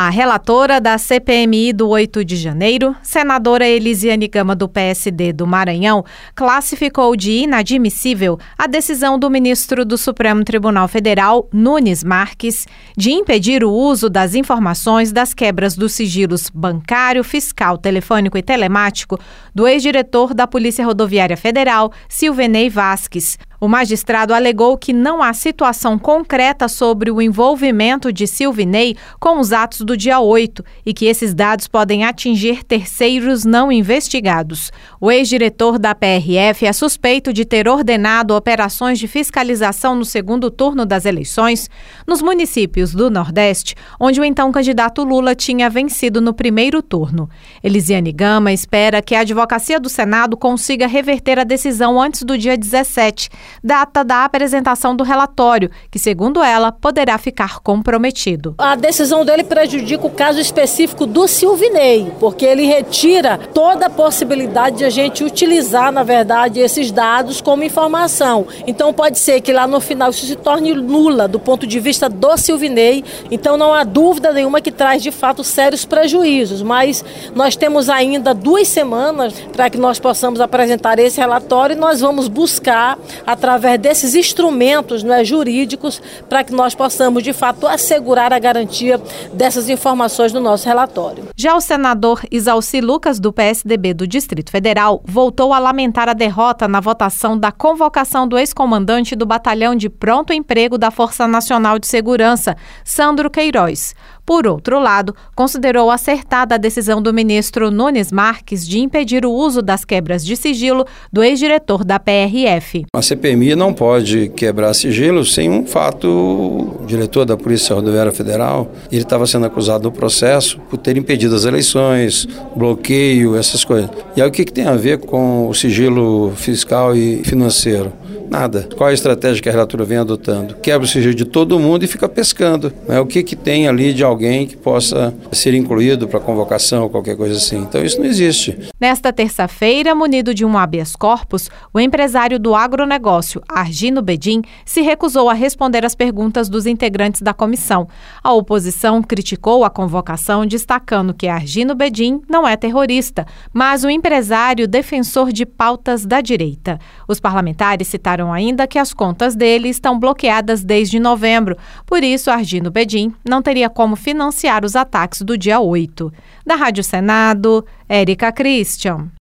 A relatora da CPMI do 8 de janeiro, senadora Elisiane Gama, do PSD do Maranhão, classificou de inadmissível a decisão do ministro do Supremo Tribunal Federal, Nunes Marques, de impedir o uso das informações das quebras dos sigilos bancário, fiscal, telefônico e telemático do ex-diretor da Polícia Rodoviária Federal, Silvinei Vasques. O magistrado alegou que não há situação concreta sobre o envolvimento de Silvinei com os atos do dia 8 e que esses dados podem atingir terceiros não investigados. O ex-diretor da PRF é suspeito de ter ordenado operações de fiscalização no segundo turno das eleições nos municípios do Nordeste, onde o então candidato Lula tinha vencido no primeiro turno. Elisiane Gama espera que a Advocacia do Senado consiga reverter a decisão antes do dia 17, data da apresentação do relatório, que, segundo ela, poderá ficar comprometido. A decisão dele prejudica o caso específico do Silvinei, porque ele retira toda a possibilidade de a gente utilizar, na verdade, esses dados como informação. Então pode ser que lá no final isso se torne nula do ponto de vista do Silvinei, então não há dúvida nenhuma que traz de fato sérios prejuízos, mas nós temos ainda 2 semanas para que nós possamos apresentar esse relatório e nós vamos buscar, através desses instrumentos jurídicos, para que nós possamos, de fato, assegurar a garantia dessas informações no nosso relatório. Já o senador Isalci Lucas, do PSDB do Distrito Federal, voltou a lamentar a derrota na votação da convocação do ex-comandante do Batalhão de Pronto Emprego da Força Nacional de Segurança, Sandro Queiroz. Por outro lado, considerou acertada a decisão do ministro Nunes Marques de impedir o uso das quebras de sigilo do ex-diretor da PRF. A CPMI não pode quebrar sigilo sem um fato. O diretor da Polícia Rodoviária Federal, ele estava sendo acusado no processo por ter impedido as eleições, bloqueio, essas coisas. E aí o que tem a ver com o sigilo fiscal e financeiro? Nada. Qual é a estratégia que a relatora vem adotando? Quebra o sigilo de todo mundo e fica pescando. O que tem ali de alguém que possa ser incluído para convocação ou qualquer coisa assim? Então isso não existe. Nesta terça-feira, munido de um habeas corpus, o empresário do agronegócio, Argino Bedin, se recusou a responder às perguntas dos integrantes da comissão. A oposição criticou a convocação, destacando que Argino Bedin não é terrorista, mas um empresário defensor de pautas da direita. Os parlamentares citaram ainda que as contas dele estão bloqueadas desde novembro. Por isso, Argino Bedin não teria como financiar os ataques do dia 8. Da Rádio Senado, Érica Christian.